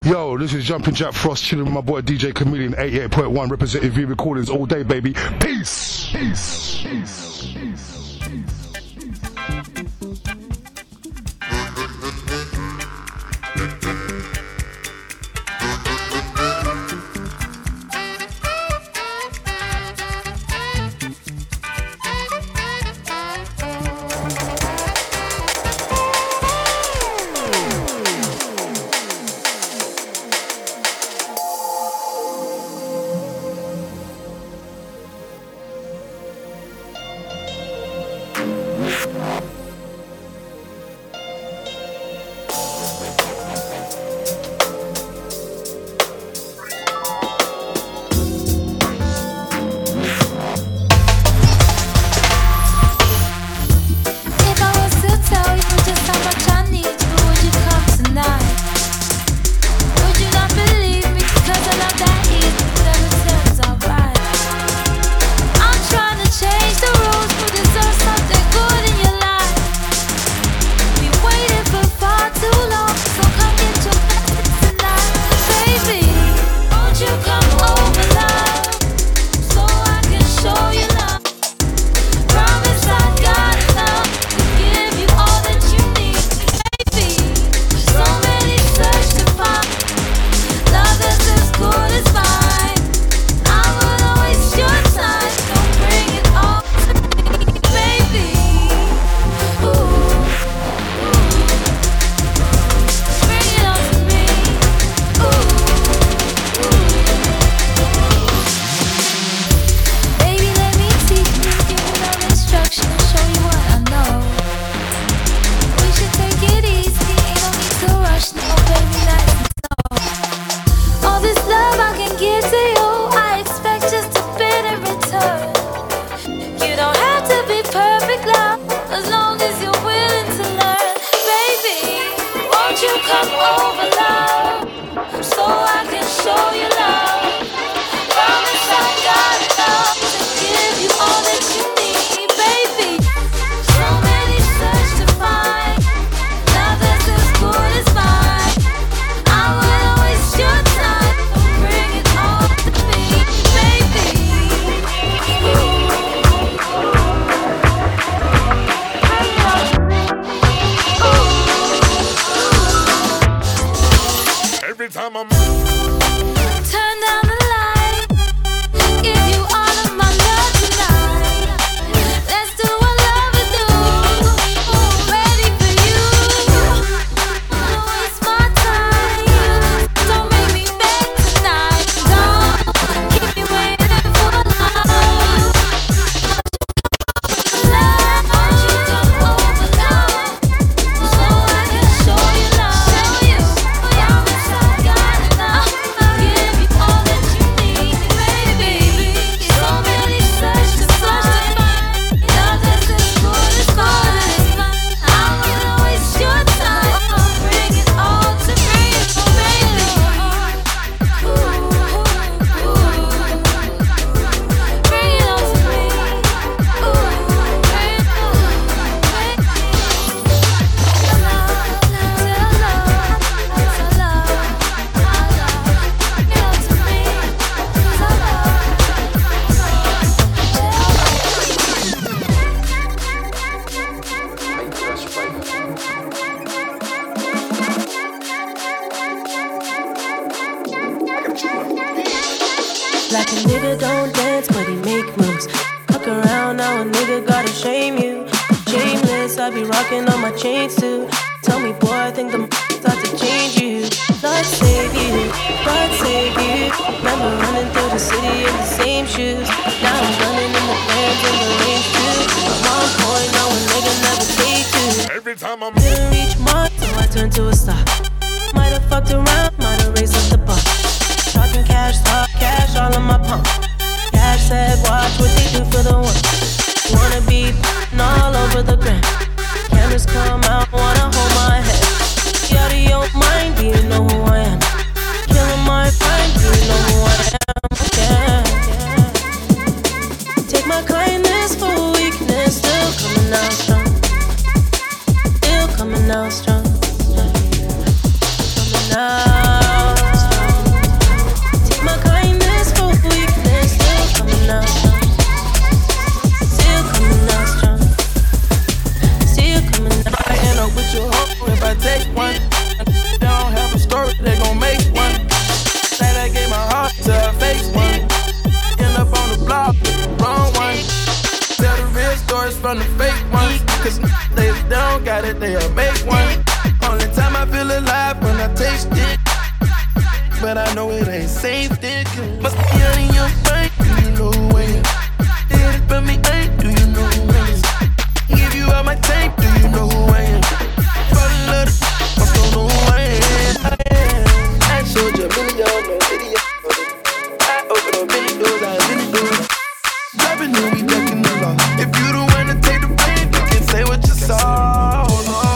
Yo, this is Jumpin' Jack Frost chilling with my boy DJ Chameleon 88.1 representing V Recordings all day, baby. Peace! Peace! Peace! Peace! Like a nigga don't dance, but he make moves. Fuck around, now a nigga gotta shame you. Shameless, I be rocking on my chains too. Tell me, boy, I think the start to change you. Lord save you, God save you. Remember running through the city in the same shoes. Now I'm running in the bands and the range too. I'm on point, now a nigga never take two. Every time I'm didn't reach Mars, so I turned to a star. Might have fucked around, might have raised up the bar. Talking cash, talk cash, all in my palm. Cash said, watch what they do for the one. Wanna be all over the gram. Cameras come out, wanna hold my head. You out of your mind, do you know who I am? Killing my mind, do you know who I am? Yeah, yeah. Take my kindness for weakness, still coming out strong. Still coming out strong. I know it ain't safe, then must be out in your mind, do you know when? Did it for me, do you know when? Give you all my time, do you know who I am? Fall in love, I don't know who I am. I showed you a million, no video. I opened up many doors, I have many doors. Dropping new, we ducking the law. If you don't wanna take the blame, you can say what you saw.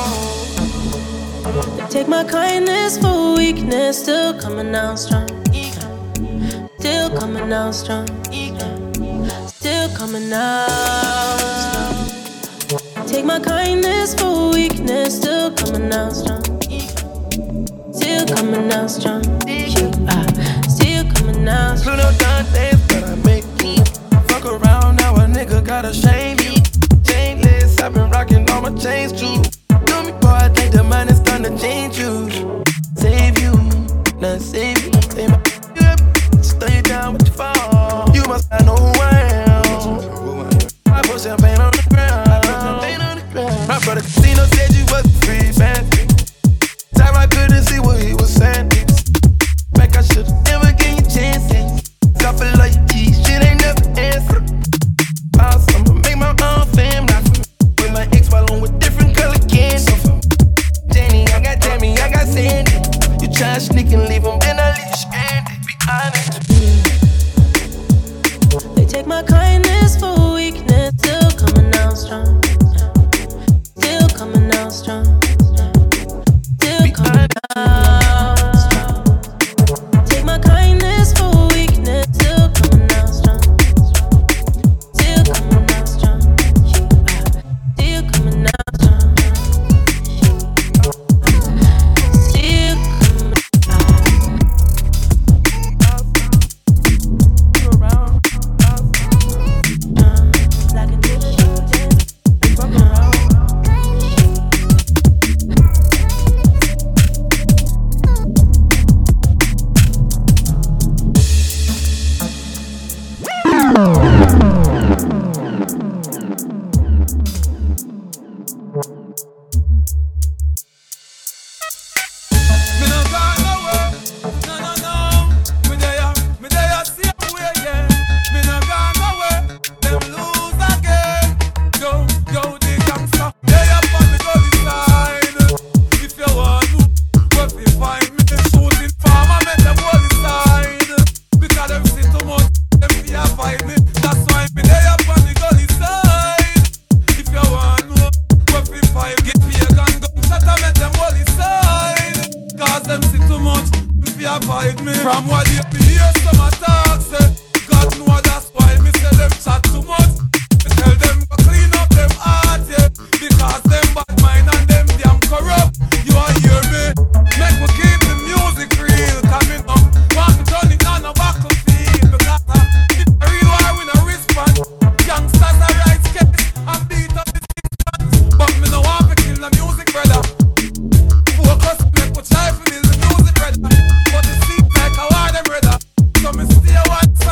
Take my kindness for weakness, still coming out strong. Still coming out strong. Still coming out strong. Take my kindness for weakness, still coming out strong. Still coming out strong. Still coming out strong. Little done days, but I make me fuck around. Now a nigga gotta shame me. Chainless, I've been rocking all my chains too. Do me, boy, I think the mind is done to change you. Save you, not save you. Save my stay down with your fall. You must not know who I am. I put champagne on the ground. My brother Casino said you was free, fancy. Time I couldn't see what he was saying. Back I should've never gave you chances. I feel like shit ain't never answered. I'ma make my own fam, not for me. With my ex while I'm with different color candy. Jenny, I got Tammy, I got Sandy. You try sneak and leave them, then I leave you stranded. Be honest. They take my kindness for weakness, still coming out strong. Still coming out strong. Still coming out strong. Take my kindness for weakness, still coming out strong. Still coming out strong. Still coming out strong. Still coming like a From what you hear some attack say, God know that's why me say them chat too much. Me tell them go clean up them heart, yeah, because them bad mind and them damn corrupt. You a hear me? Make me keep the music real, coming up. Want to turn it on a battlefield, because if a real war we no respond. Youngsters are right sketch and beat up the systems, but me no want to kill the music, brother. Focus, make me try to build the music, brother. But the seat like a war them, brother. So me stay one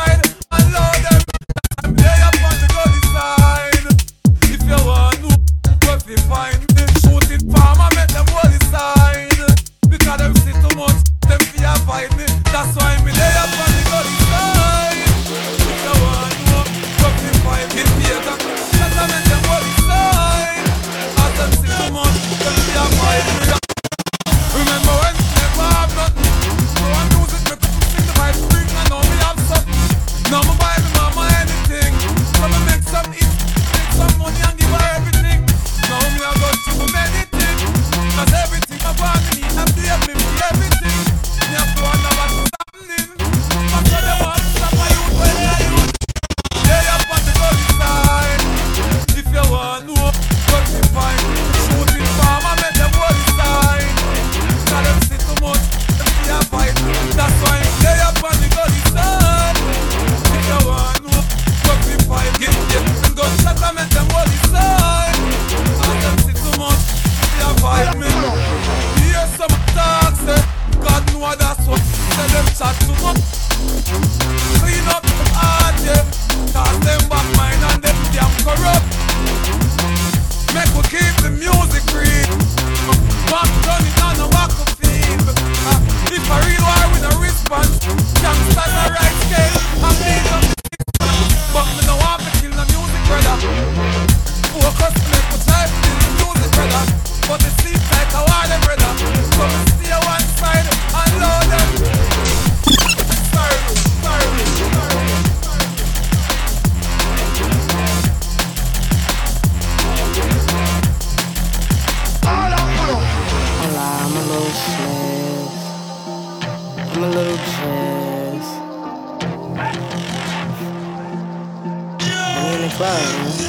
I'm a little jazz. I'm in the club,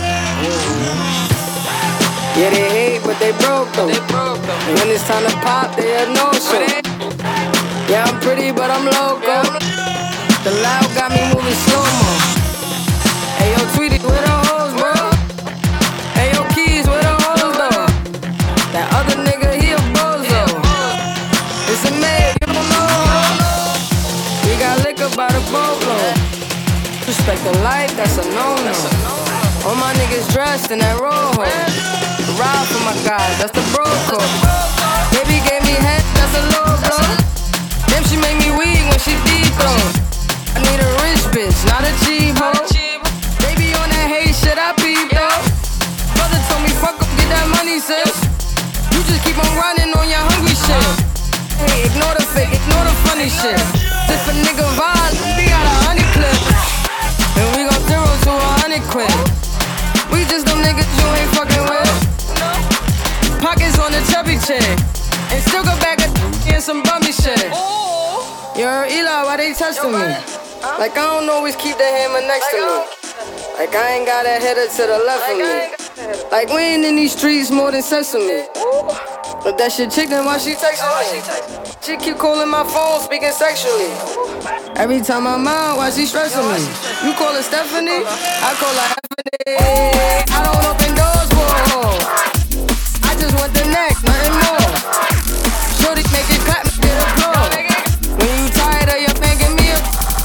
man. Yeah, they hate, but they broke though. And when it's time to pop, they have no show. Yeah, I'm pretty, but I'm loco. The loud got me moving slow-mo. Hey, yo, Tweety, where the hoes, bro? Hey, yo, Keys, where the hoes, though? That other nigga, he a bozo. It's a maid, you don't know. We got liquor by the boatload. Respect the life, that's a no-no. All my niggas dressed in that rojo. Ride for my guys, that's the bro code. Baby gave me head, that's a low blow. Damn, she make me weak when she deep throw. I need a rich bitch, not a cheap hoe. Baby on that hate shit, I peep though. Brother told me fuck up, get that money, sis. You just keep on running on your hungry shit. Hey, ignore the fake, ignore the funny shit. If a nigga vibe, we got 100 clip. And we gon' 0 to 100 quid. We just them niggas you ain't fucking with. Pockets on the chubby chick. And still go back and some bummy shit. Yo, Eli, why they testing me? Like I don't always keep the hammer next to me. Like I ain't got a header to the left of me. Like we ain't in these streets more than sesame. But that shit chicken while she texting me. She keep calling my phone, speaking sexually. Every time I'm out, why she stressing me? You call her Stephanie, I call her Stephanie. I don't open doors for a hoe. I just want the next, nothing more. Shorty make it clap, make it applaud. When you tired of your man, give me a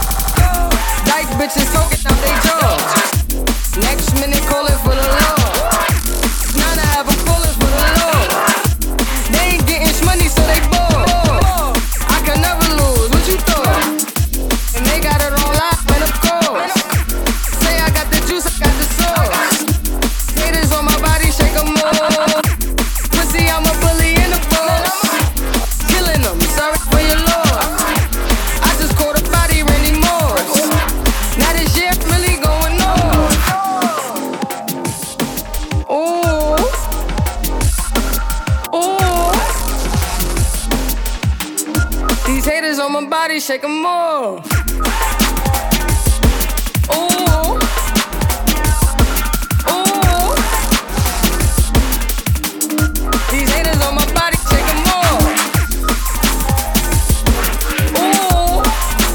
dyke bitches soaking out they jaws. Next minute calling for the law. Now I have a calling for the law. They ain't getting money, so they bored. I can never lose, what you thought? And they got it on lock, man, of course. Say I got the juice, I got the sauce. Haters on my body, shake 'em more. Pussy, I'm a bully in the boss. Killing them, sorry for your loss. I just caught a body, Randy Moss. Now this year really going on. Ooh. Ooh. These haters on my body, shake 'em more. Ooh. Ooh. These haters on my body, shake 'em more. Ooh.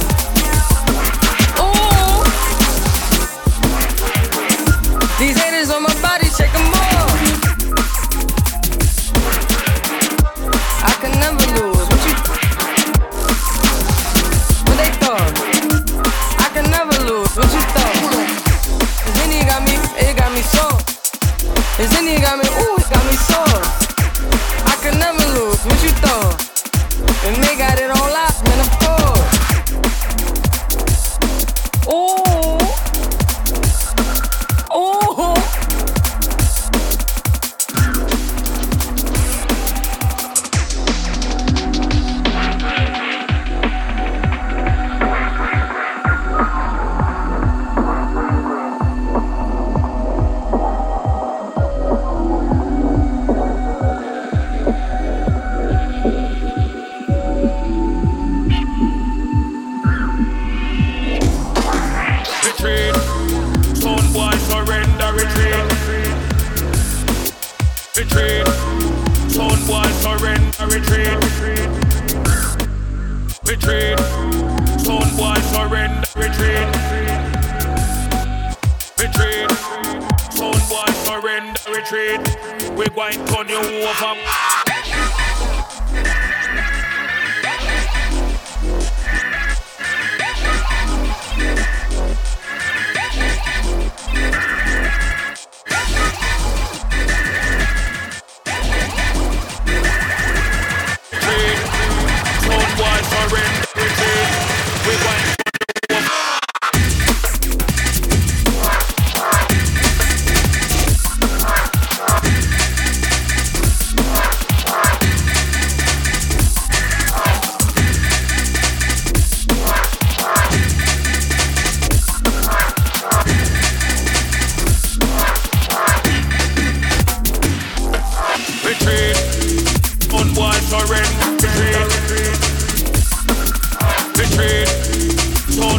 Ooh. These haters on my body, shake 'em more. I can never lose. What they thought? I can never lose. What you thought? Zinni got me, it got me sore. Zinni got me, ooh, it got me sore. I can never lose. What you thought? And they got it on lock, man, of course. Ooh. Ooh. Retreat, son boy surrender, retreat. Retreat, son boy surrender, retreat. Retreat, son boy surrender, retreat. Retreat, son boy surrender, retreat. We going to turn you over.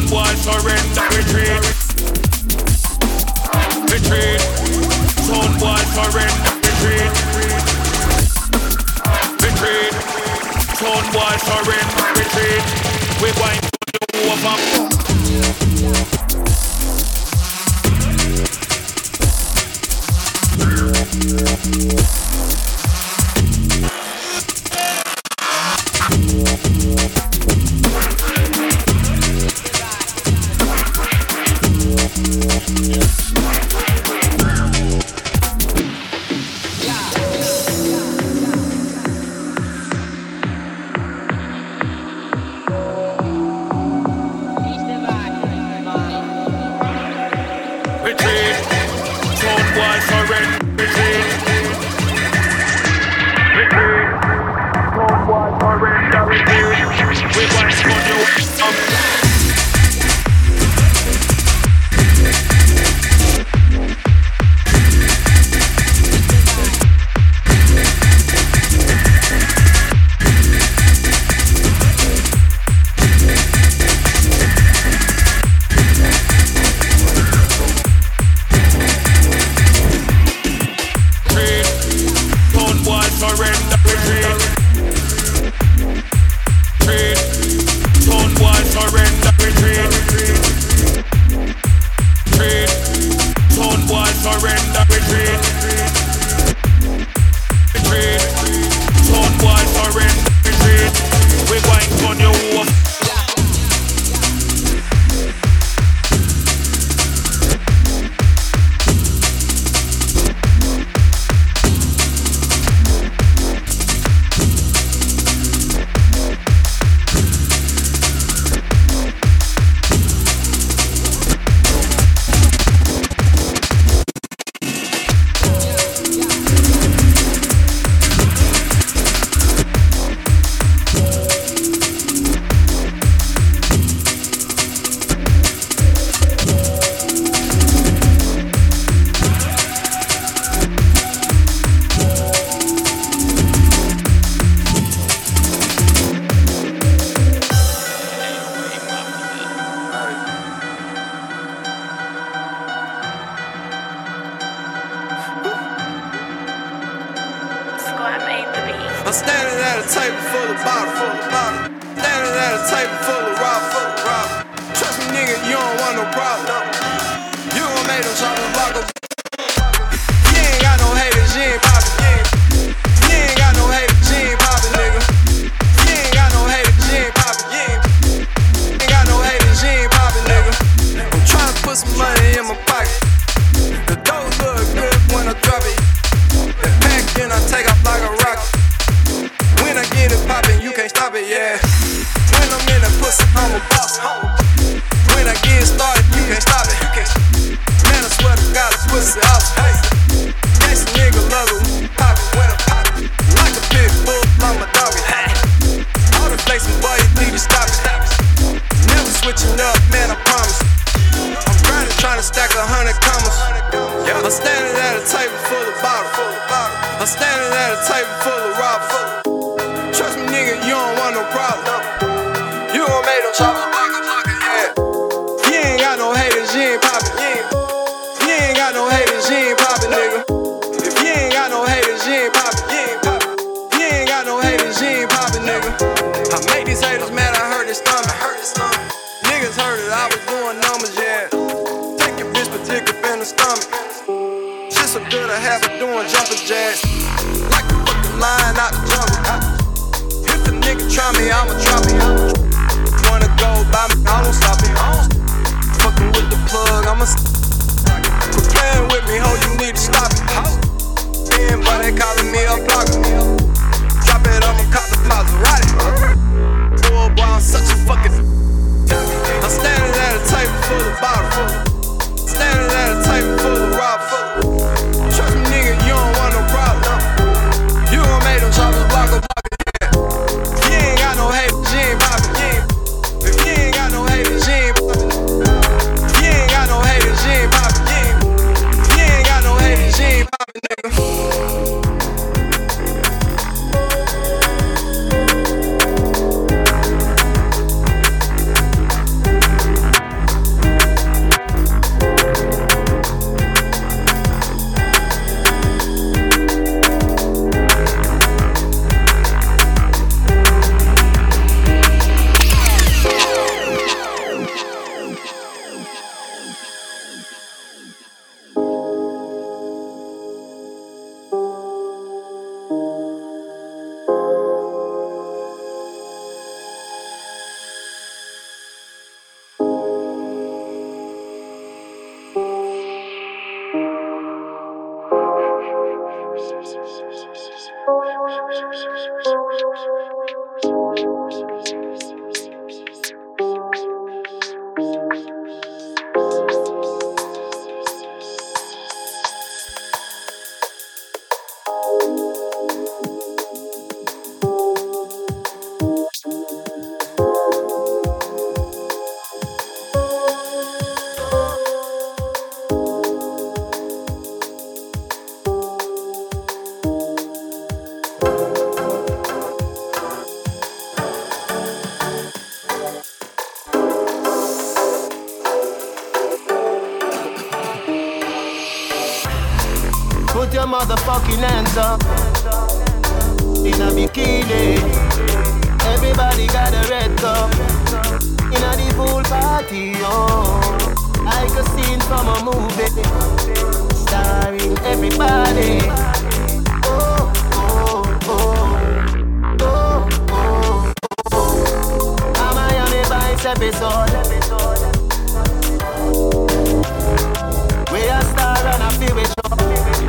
Stonewall surrender, retreat. Retreat. Stonewall surrender, retreat. Retreat. Stonewall surrender, retreat. We're going to do over. I'm standing at a table full of bottles. Standing at a table full of rock. Trust me, nigga, you don't want no problem. You gon' make them choppers block up. You ain't got no haters, you ain't poppin'. You ain't got no haters, you ain't poppin', nigga. You ain't got no haters, you ain't poppin'. You ain't got no haters, you ain't poppin', nigga. I'm tryna put some money in my pocket. The dough look good when I drop it. The pack, then I take off like a rocket. When I get it poppin', you can't stop it, yeah. When I'm in the pussy, I'm a boss. When I get started, you can't stop it. Man, I swear to God, this pussy awesome. Gangsta nigga love it, poppin' when I poppin'. Like a pit bull, like my doggy. All the flexin', boy, you need to stop it. Never switching up, man, I promise. I'm grinding, trying to stack 100 commas. I'm standing at a table full of bottles. I'm standing at a table full of robbers. Trust me, nigga, you don't want no problem. You gon' make them choppers block a block, yeah. You ain't got no haters, you ain't poppin'. You ain't got no haters, you ain't poppin', nigga. If you ain't got no haters, you ain't poppin'. You ain't got no haters, you ain't poppin', nigga. I make these haters mad, I hurt his stomach. Niggas heard it, I was doing numbers, yeah. Take your bitch, but dick up in the stomach. Shit so good, I have her doing jumping jacks. Like a fucking lion out the jungle. If the nigga try me, I'ma drop it. Wanna go by me, I won't stop it. Fucking with the plug, I'ma quit playing with me, ho, you need to stop it. Everybody calling me a blocker. Drop it, I'ma cop the Maserati. Boy, I'm such a fucking. I'm standing at a table full of bottles. Standing at a table full of robbers. Trust me, nigga, you don't want no problem. You gon' make them choppers block a block, yeah. You ain't got no haters, you ain't poppin'. If you ain't got no haters, you ain't poppin'. You ain't got no haters, you ain't poppin'. You ain't got no haters, you ain't poppin', nigga. motherfucking hands up. In a bikini, everybody got a red cup. In a the pool party, oh, like a scene from a movie, starring everybody. Oh, oh, oh, oh, oh, oh. A Miami Vice episode. We a star and a feel it show.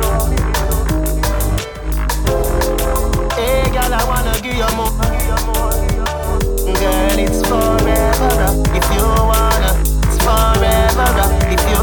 Hey girl, I wanna give you more. Girl, it's forever if you wanna. It's forever if you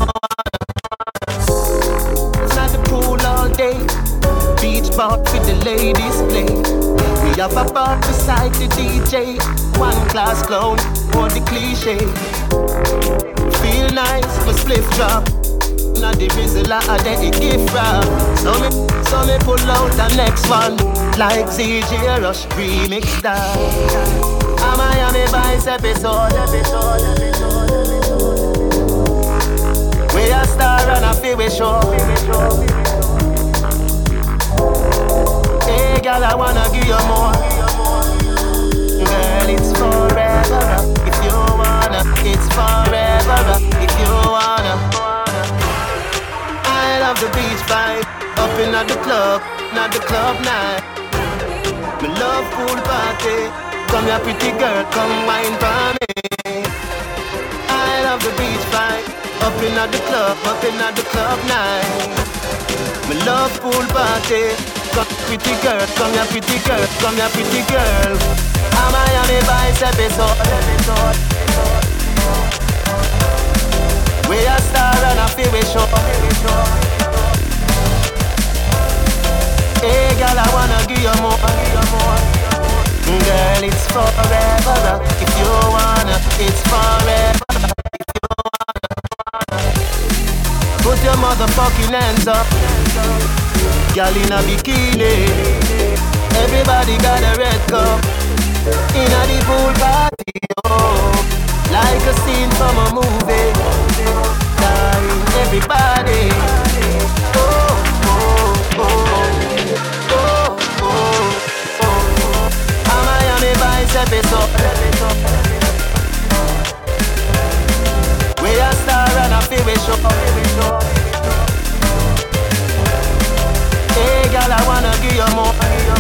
wanna. It's at the pool all day. Beach bar with the ladies play. We have a bar beside the DJ. One class clown for the cliche. Feel nice, my spliff drop. Now the Rizzler and then the gift wrap. So me pull out the next one like ZJ Rush remix style. A Miami Vice episode. We a star and a feel we show. Hey girl, I wanna give you more. Girl, it's forever if you wanna. It's forever if you wanna. I love the beach vibe, up in at the club, not the club night. Me love pool party, come here pretty girl, come wine for me. I love the beach vibe, up in at the club night. Me love pool party, come pretty girl, come here pretty girl, come here pretty girl. A Miami Vice episode. We a star and a feel we show. Hey girl, I wanna give you more. Girl, it's forever if you wanna. It's forever if you wanna. Put your motherfucking hands up. Girl in a bikini, everybody got a red cup. In a the pool party, oh, like a scene from a movie, starring everybody. Oh, oh, oh, oh, oh, oh. A Miami Vice episode. We a star and a feel we show. Hey girl, I wanna give you more.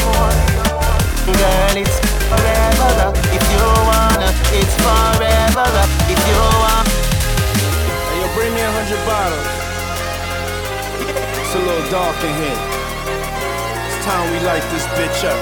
Girl, it's forever if you wanna. It's forever if you want. Hey, yo, bring me 100 bottles. It's a little dark in here. It's time we light this bitch up.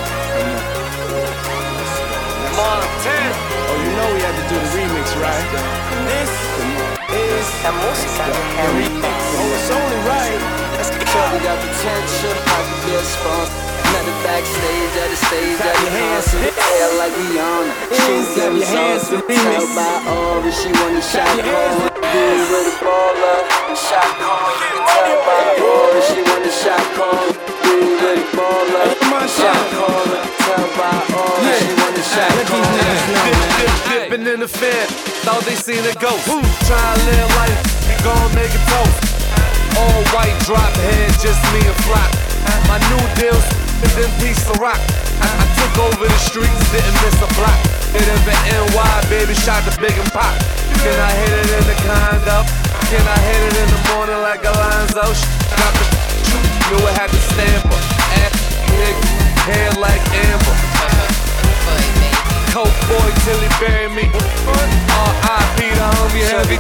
Montana. Oh, you know we had to do the remix, right? This is La música the remix. Oh, it's only right. Shorty got potential, I could be a sponsor. Met her backstage at the stage Clap at the your hands concert. to this. Hair like Rihanna. She's Clap your hands to awesome. remix. Tell by all that she want a shot your hands call. Be with a baller, shot call. You can tell by all that she want a shot call. Be with a baller, shot call. Tell by all that she want a shot call. Dipping in the fan, thought they seen a ghost. Try to live life, we gon' make it toast. All white drop head, just me and Flock. My new deals, then piece of rock. I took over the streets, didn't miss a block. Hit it for NY, baby, shot the big and pop. Can I hit it in the condo? Can I hit it in the morning like Alonzo? Got the truth, knew I had to stand for. Ass big, hair like Amber. Coke boy till he bury me. R.I.P. the homie Heavy D.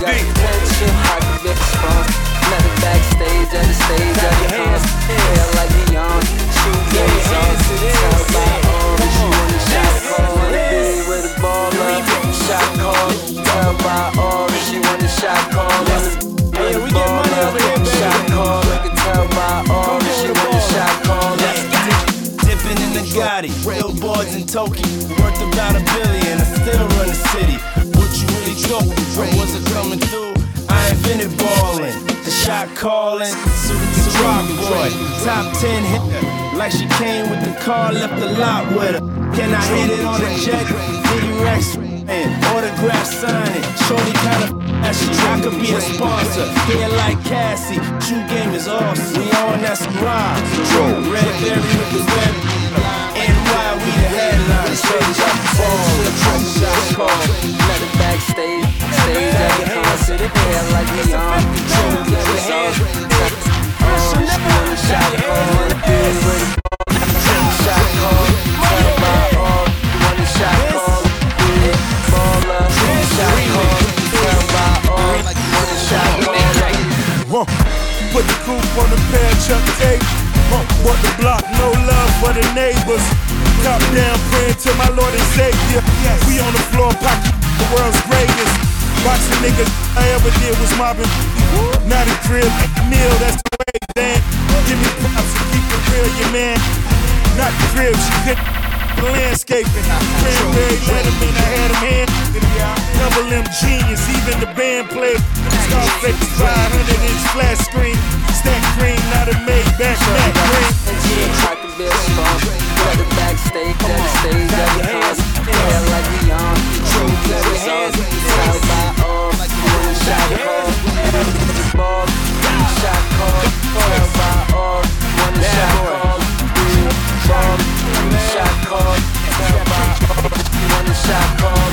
Met her backstage at the stage at the concert. Hair like Rihanna, shoes like sauce. Tell by all that she want a shot call. Be with a baller, shot call. Tell by all that she want a shot call. Hey, we get money over here, baby. Shot call. Tell by all that she want a shot call. Dipping in the Gotti, billboards in Tokyo. Worth about $1 billion, I still run the city. What you really know? I wasn't coming through. I invented ballin', the shot callin', the rock boy, top 10 hit. Like she came with the car, left the lot with her. Can I hit it on a jet? 50 racks. autograph signing. Shorty kinda I could be a sponsor. Hair like Cassie, shoe game is awesome. We on that ride. Red berry with the red. NY, we the headline. Straight up ball, the truck shot call. Let it backstage, stage at the concert. Hair like we on. Shoe game is awesome. One shot call, shot call. Turn by all, one shot call. Baller, shot call. Turn by all, one shot call. Put the coupe on the pair, Chuck tape. Bought the block, no love for the neighbors. Top down, praying to my Lord and Savior. We on the floor, pocket the world's greatest. Watching niggas I ever did was mobbing. Not a crib, meal, that's the way, damn. Give me props and keep it real, your man. Not the crib, she hit the landscaping. Cranberry Letterman, I had him hand. Double M genius, even the band played. Scarface 500-inch flat screen. Stack green, not a Maybach, Mac green. I can be a sponsor. Let it backstage, at the stage, at the concert. Hair like we on. True, let it awesome. South by all, one shot call. Ball, shot call. South by all, one shot call. Ball, shot call. South by all, one shot call.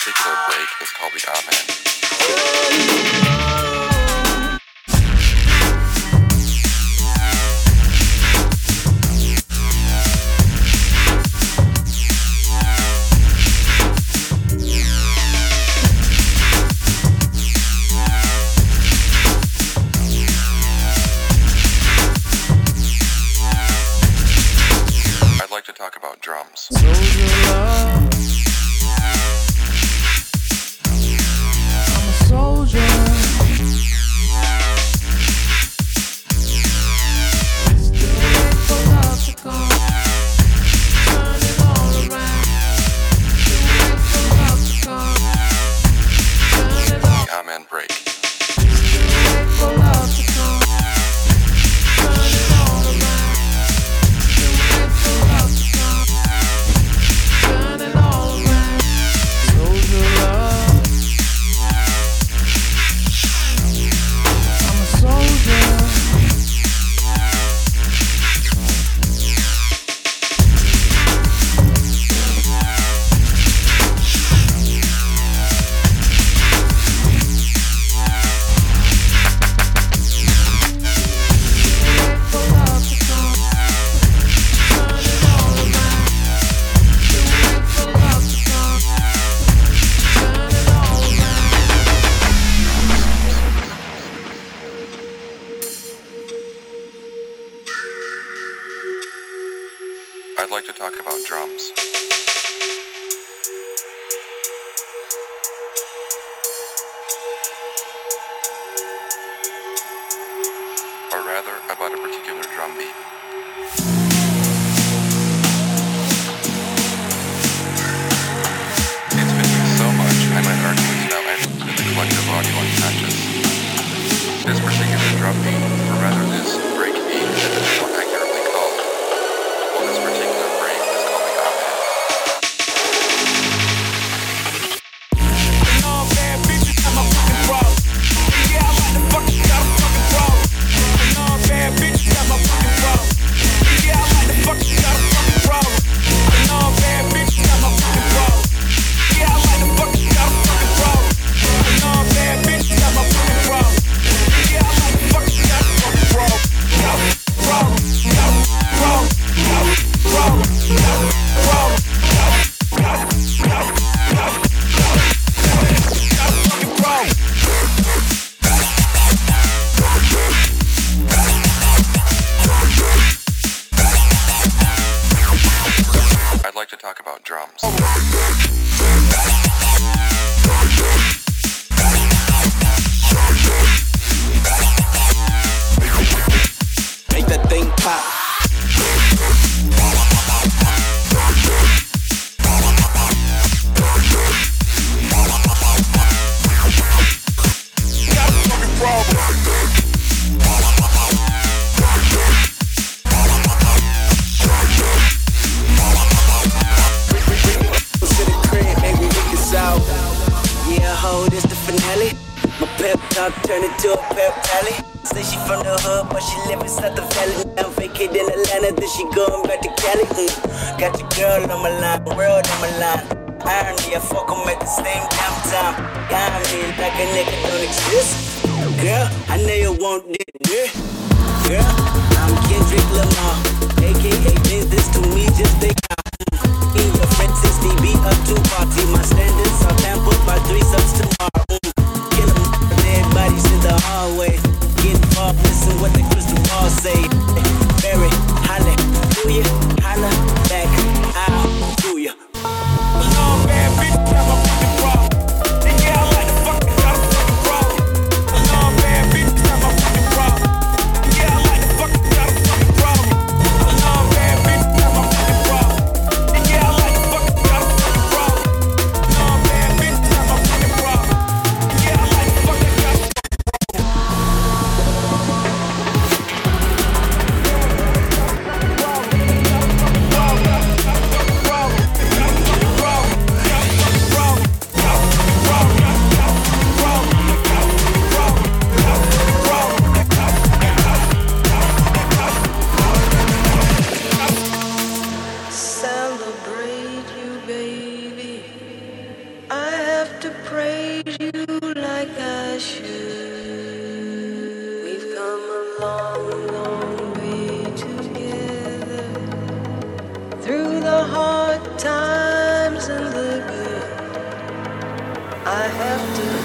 particular break is called the Amen. I'd like to talk about drums. Amen break. I'd like to talk about drums. Or rather, about a particular drum beat. It's been used so much, I might argue it's now entered into the collective audio unconscious. This particular drum beat, or rather this break beat, is more accurately called. Well, this particular break is called the Amen. I'd like to talk about drums. Make that thing pop. Turn it to a pep rally. Say she from the hood, but she live inside the valley. Now vacate in Atlanta, then she going back to Cali. Got your girl on my line, world on my line. Irony, I fuck 'em at the same damn time. Got me like a nigga don't exist. Girl, I know you want this. Girl, I'm Kendrick Lamar, aka business to me, just they count. Your friend 60B up to party. My standards are pampered by 3 subs tomorrow. Everybody's in the hallway, getting far, listen what the crystal ball say. Barry, holla, do ya? Holla back, how do ya? Long bad bitch, got my fucking problem. And yeah, I like the fucking got a fucking problem. Long bad bitch, got my fucking problem. Yeah, I like the fucking got a fucking problem. Long bad bitch, got my fucking problem. to praise you like I should. We've come a long, long way together, through the hard times and the good. I have to